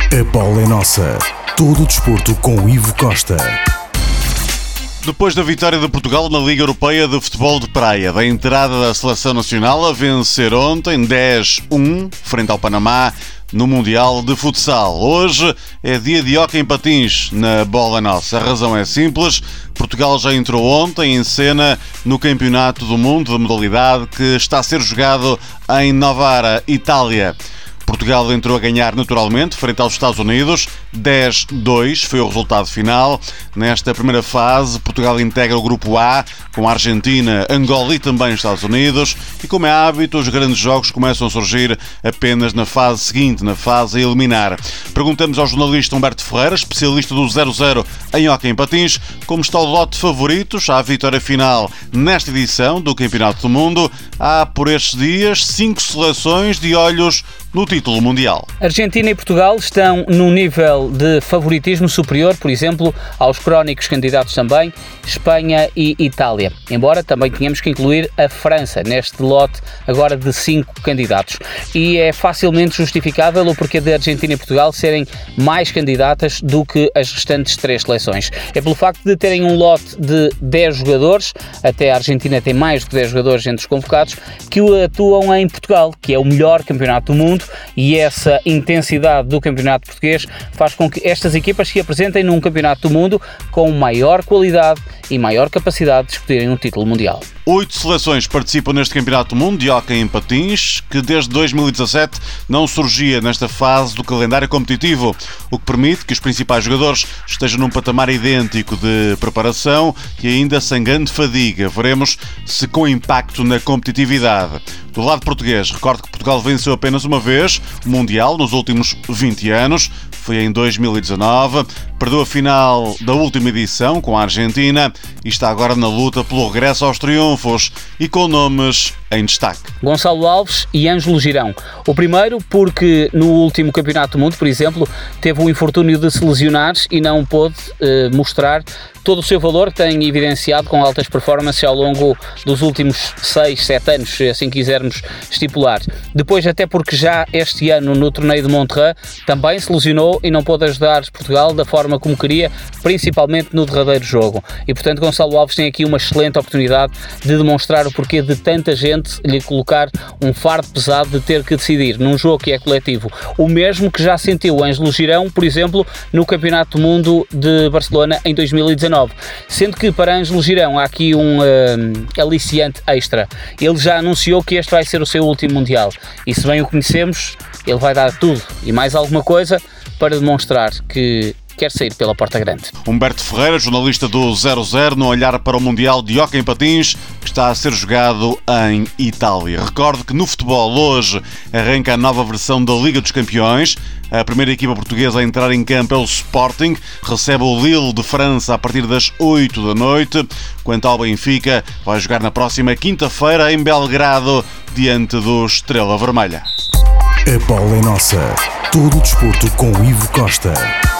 A bola é nossa. Todo o desporto com Ivo Costa. Depois da vitória de Portugal na Liga Europeia de Futebol de Praia, da entrada da Seleção Nacional a vencer ontem 10-1 frente ao Panamá no Mundial de Futsal. Hoje é dia de hóquei em patins na bola nossa. A razão é simples. Portugal já entrou ontem em cena no Campeonato do Mundo da modalidade que está a ser jogado em Novara, Itália. Portugal entrou a ganhar naturalmente frente aos Estados Unidos, 10-2 foi o resultado final. Nesta primeira fase, Portugal integra o grupo A com a Argentina, Angola e também os Estados Unidos. E como é hábito, os grandes jogos começam a surgir apenas na fase seguinte, na fase a eliminar. Perguntamos ao jornalista Humberto Ferreira, especialista do 0-0 em hóquei em patins, como está o lote de favoritos à vitória final nesta edição do Campeonato do Mundo. Há por estes dias 5 seleções de olhos no título mundial. Argentina e Portugal estão num nível de favoritismo superior, por exemplo, aos crónicos candidatos também, Espanha e Itália. Embora também tenhamos que incluir a França neste lote agora de 5 candidatos. E é facilmente justificável o porquê de Argentina e Portugal serem mais candidatas do que as restantes 3 seleções. É pelo facto de terem um lote de 10 jogadores, até a Argentina tem mais de 10 jogadores entre os convocados, que atuam em Portugal, que é o melhor campeonato do mundo, e essa intensidade do campeonato português faz com que estas equipas se apresentem num campeonato do mundo com maior qualidade e maior capacidade de discutirem um título mundial. 8 seleções participam neste Campeonato do Mundo de hóquei em patins, que desde 2017 não surgia nesta fase do calendário competitivo, o que permite que os principais jogadores estejam num patamar idêntico de preparação e ainda sem grande fadiga. Veremos se com impacto na competitividade. Do lado português, recordo que Portugal venceu apenas uma vez o Mundial nos últimos 20 anos, foi em 2019, perdeu a final da última edição com a Argentina e está agora na luta pelo regresso aos triunfos e com nomes em destaque. Gonçalo Alves e Ângelo Girão. O primeiro porque no último Campeonato do Mundo, por exemplo, teve o infortúnio de se lesionar e não pôde mostrar todo o seu valor que tem evidenciado com altas performances ao longo dos últimos 6, 7 anos, se assim quisermos estipular. Depois, até porque já este ano no torneio de Monterrey também se lesionou e não pôde ajudar Portugal da forma como queria, principalmente no derradeiro jogo. E portanto Gonçalo Alves tem aqui uma excelente oportunidade de demonstrar o porquê de tanta gente lhe colocar um fardo pesado de ter que decidir num jogo que é coletivo. O mesmo que já sentiu o Ângelo Girão, por exemplo, no Campeonato do Mundo de Barcelona em 2019. Sendo que para Ângelo Girão há aqui um aliciante extra. Ele já anunciou que este vai ser o seu último Mundial. E se bem o conhecemos, ele vai dar tudo e mais alguma coisa para demonstrar que quer sair pela porta grande. Humberto Ferreira, jornalista do 0-0, no olhar para o Mundial de hóquei em patins que está a ser jogado em Itália. Recordo que no futebol hoje arranca a nova versão da Liga dos Campeões. A primeira equipa portuguesa a entrar em campo é o Sporting, recebe o Lille de França a partir das 8 da noite. Quanto ao Benfica, vai jogar na próxima quinta-feira em Belgrado, diante do Estrela Vermelha. A bola é nossa. Todo o desporto com Ivo Costa.